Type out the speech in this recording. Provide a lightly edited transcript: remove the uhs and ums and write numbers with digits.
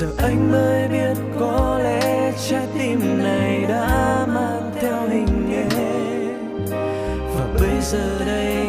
giờ anh mới biết có lẽ trái tim này đã mang theo hình em, và bây giờ đây